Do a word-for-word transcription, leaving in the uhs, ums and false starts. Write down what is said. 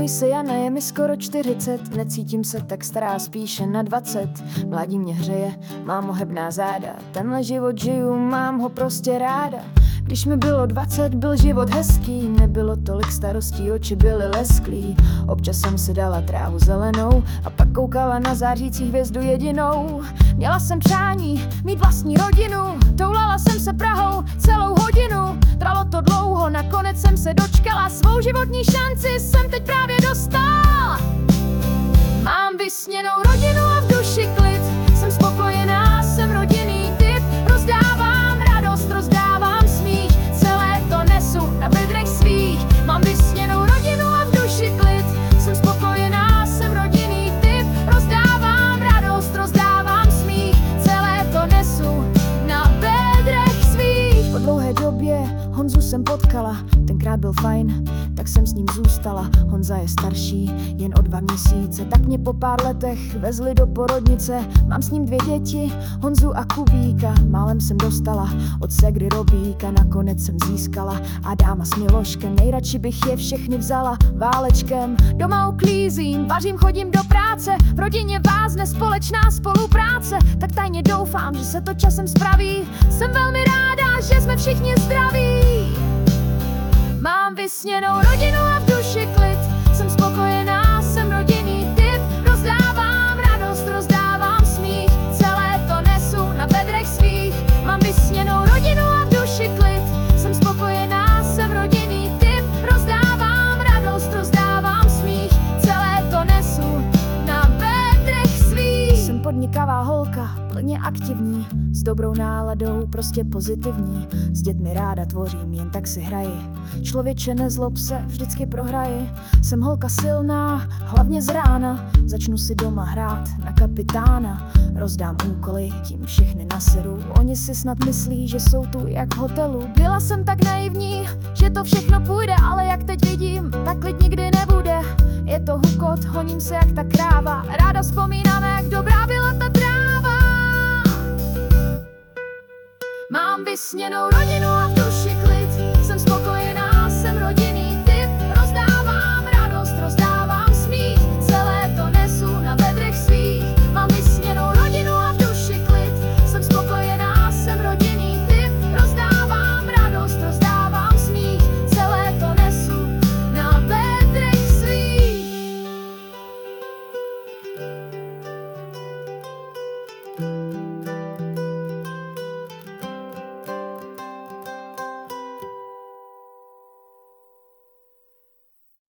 Jmenuji se Jana, je mi skoro čtyřicet, necítím se tak stará, spíše na dvacet. Mládí mě hřeje, mám ohebná záda, tenhle život žiju, mám ho prostě ráda. Když mi bylo dvacet, byl život hezký, nebylo tolik starostí, oči byly lesklý. Občas jsem si dala trávu zelenou a pak koukala na zářící hvězdu jedinou. Měla jsem přání mít vlastní rodinu, toulala jsem se Prahou celou hodinu. Trvalo to dlouho, nakonec jsem se dočkala, svou životní šanci jsem teď právě dostala. Mám vysněnou rodinu a v duši klid, jsem spokojená, jsem rodinný typ. Rozdávám radost, rozdávám smích, celé to nesu na bedrech svých. Mám vysněnou rodinu a v duši klid, jsem spokojená, jsem rodinný typ. Rozdávám radost, rozdávám smích, celé to nesu na bedrech svých. Po dlouhé době Honzu jsem potkala, tenkrát byl fajn, tak jsem s ním zůstala. Honza je starší, jen o dva měsíce, tak mě po pár letech vezli do porodnice. Mám s ním dvě děti, Honzu a Kubíka. Málem jsem dostala od segry Robíka, nakonec jsem získala Adáma s Miloškem. Nejradši bych je všechny vzala válečkem. Doma uklízím, vařím, chodím do práce, v rodině vázne společná spolupráce. Tak tajně doufám, že se to časem spraví, jsem velmi ráda, že jsme všichni zdraví. Mám vysněnou rodinu a v duši klid, jsem spokojená, jsem rodinný typ. Rozdávám radost, rozdávám smích, celé to nesu na bedrech svých. Mám vysněnou rodinu a v duši klid, jsem spokojená, jsem rodinný typ. Rozdávám radost, rozdávám smích, celé to nesu na bedrech svých. Jsem podnikavá holka, plně aktivní, s dobrou náladou, prostě pozitivní. S dětmi ráda tvořím, jen tak si hraji. Člověče, nezlob se, vždycky prohraji. Jsem holka silná, hlavně z rána, začnu si doma hrát na kapitána. Rozdám úkoly, tím všechny naseru, oni si snad myslí, že jsou tu jak v hotelu. Byla jsem tak naivní, že to všechno půjde, ale jak teď vidím, tak klid nikdy nebude. Je to hukot, honím se jak ta kráva, ráda vzpomínám, jak dobrá byla ta tráva. Mám vysněnou rodinu a v duši klid, jsem spokojená, jsem rodinný typ. Rozdávám radost, rozdávám smích, celé to nesu na bedrech svých. Mám vysněnou rodinu a v duši klid, jsem spokojená, jsem rodinný typ. Rozdávám radost, rozdávám smích, celé to nesu na bedrech svých.